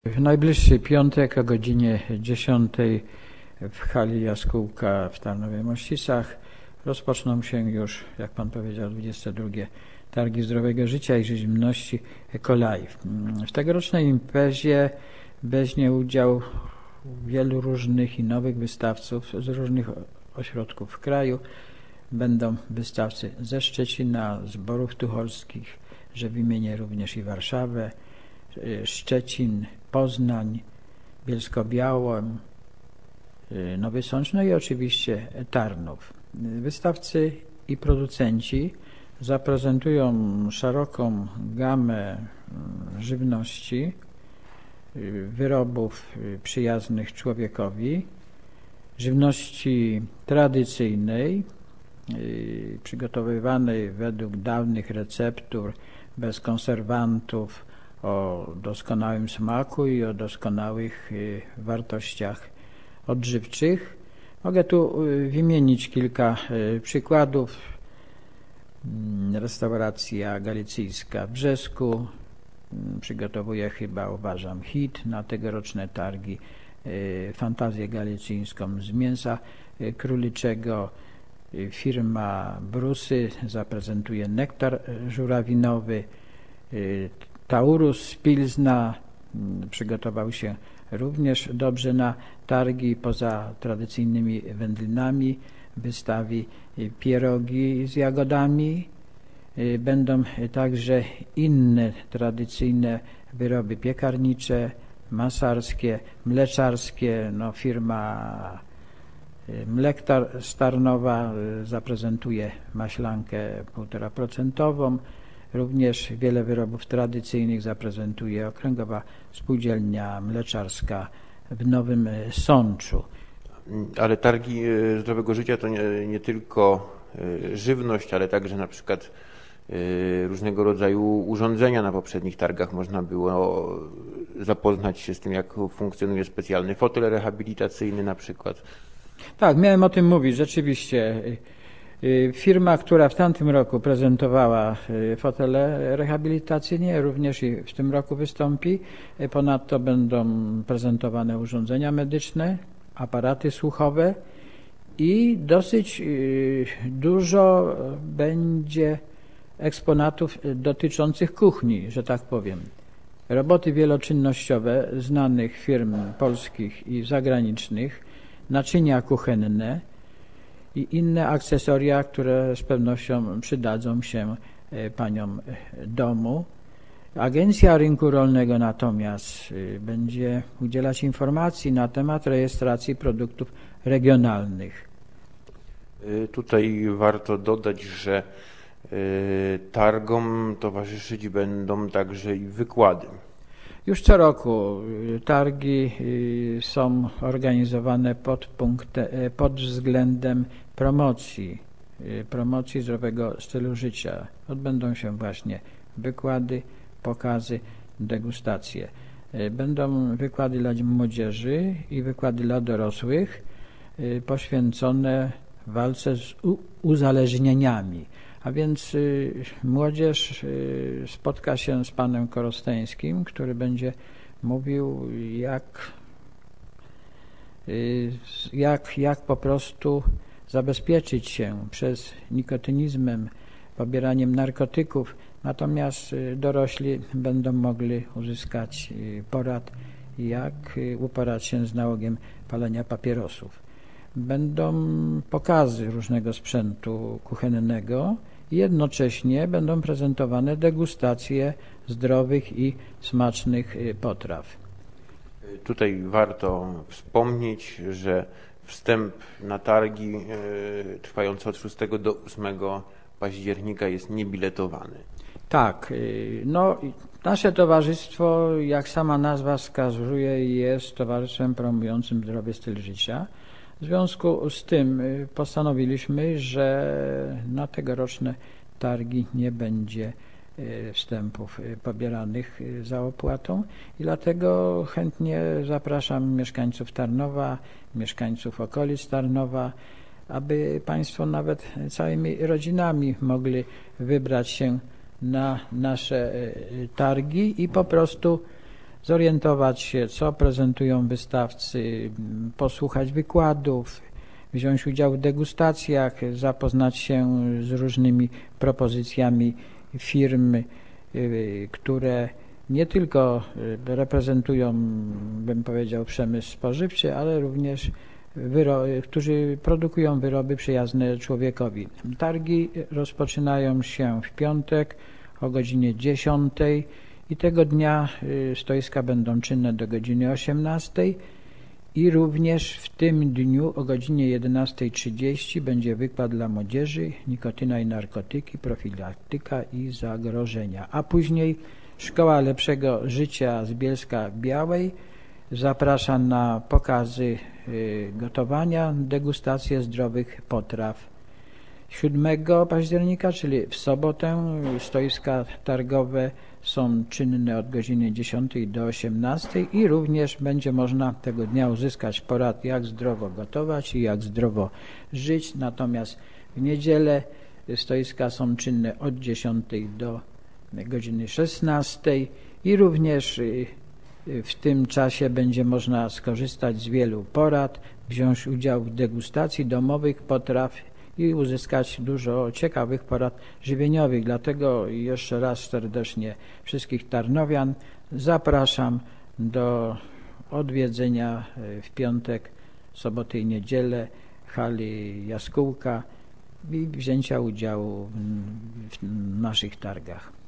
W najbliższy piątek o godzinie 10 w hali Jaskółka w Tarnowie-Mościcach rozpoczną się już, jak Pan powiedział, 22. Targi Zdrowego Życia i Żywności EcoLife. W tegorocznej imprezie weźmie udział wielu różnych i nowych wystawców z różnych ośrodków w kraju. Będą wystawcy ze Szczecina, z Borów Tucholskich, że wymienię również i Warszawę, Szczecin, Poznań, Bielsko-Białą, Nowy Sącz, no i oczywiście Tarnów. Wystawcy i producenci zaprezentują szeroką gamę żywności, wyrobów przyjaznych człowiekowi, żywności tradycyjnej, przygotowywanej według dawnych receptur, bez konserwantów, o doskonałym smaku i o doskonałych wartościach odżywczych. Mogę tu wymienić kilka przykładów. Restauracja galicyjska w Brzesku przygotowuje, chyba uważam, hit na tegoroczne targi, fantazję galicyjską z mięsa króliczego. Firma Brusy zaprezentuje nektar żurawinowy. Taurus z Pilzna przygotował się również dobrze na targi. Poza tradycyjnymi wędlinami wystawi pierogi z jagodami. Będą także inne tradycyjne wyroby piekarnicze, masarskie, mleczarskie. Firma Mlektar z Tarnowa zaprezentuje maślankę 1,5%. Również wiele wyrobów tradycyjnych zaprezentuje Okręgowa Spółdzielnia Mleczarska w Nowym Sączu. Ale targi zdrowego życia to nie tylko żywność, ale także na przykład różnego rodzaju urządzenia. Na poprzednich targach można było zapoznać się z tym, jak funkcjonuje specjalny fotel rehabilitacyjny na przykład. Tak, miałem o tym mówić, rzeczywiście. Firma, która w tamtym roku prezentowała fotele rehabilitacyjne, również i w tym roku wystąpi. Ponadto będą prezentowane urządzenia medyczne, aparaty słuchowe i dosyć dużo będzie eksponatów dotyczących kuchni, że tak powiem. Roboty wieloczynnościowe znanych firm polskich i zagranicznych, naczynia kuchenne i inne akcesoria, które z pewnością przydadzą się paniom domu. Agencja Rynku Rolnego natomiast będzie udzielać informacji na temat rejestracji produktów regionalnych. Tutaj warto dodać, że targom towarzyszyć będą także i wykłady. Już co roku targi są organizowane pod względem promocji zdrowego stylu życia. Odbędą się właśnie wykłady, pokazy, degustacje. Będą wykłady dla młodzieży i wykłady dla dorosłych poświęcone walce z uzależnieniami. A więc młodzież spotka się z panem Korosteńskim, który będzie mówił, jak po prostu zabezpieczyć się przed nikotynizmem, pobieraniem narkotyków. Natomiast dorośli będą mogli uzyskać porad, jak uporać się z nałogiem palenia papierosów. Będą pokazy różnego sprzętu kuchennego i jednocześnie będą prezentowane degustacje zdrowych i smacznych potraw. Tutaj warto wspomnieć, że wstęp na targi trwające od 6 do 8 października jest niebiletowany. Tak, nasze towarzystwo, jak sama nazwa wskazuje, jest towarzystwem promującym zdrowy styl życia. W związku z tym postanowiliśmy, że na tegoroczne targi nie będzie wstępów pobieranych za opłatą i dlatego chętnie zapraszam mieszkańców Tarnowa, mieszkańców okolic Tarnowa, aby Państwo nawet całymi rodzinami mogli wybrać się na nasze targi i po prostu zorientować się, co prezentują wystawcy, posłuchać wykładów, wziąć udział w degustacjach, zapoznać się z różnymi propozycjami firm, które nie tylko reprezentują, bym powiedział, przemysł spożywczy, ale również którzy produkują wyroby przyjazne człowiekowi. Targi rozpoczynają się w piątek o godzinie 10 i tego dnia stoiska będą czynne do godziny 18 i również w tym dniu o godzinie 11:30 będzie wykład dla młodzieży, nikotyna i narkotyki, profilaktyka i zagrożenia, a później Szkoła Lepszego Życia z Bielska Białej zaprasza na pokazy gotowania, degustację zdrowych potraw. 7 października, czyli w sobotę, stoiska targowe są czynne od godziny 10 do 18 i również będzie można tego dnia uzyskać porad, jak zdrowo gotować i jak zdrowo żyć. Natomiast w niedzielę stoiska są czynne od 10 do godziny 16 i również w tym czasie będzie można skorzystać z wielu porad, wziąć udział w degustacji domowych potraw i uzyskać dużo ciekawych porad żywieniowych. Dlatego jeszcze raz serdecznie wszystkich tarnowian zapraszam do odwiedzenia w piątek, sobotę i niedzielę hali Jaskółka i wzięcia udziału w naszych targach.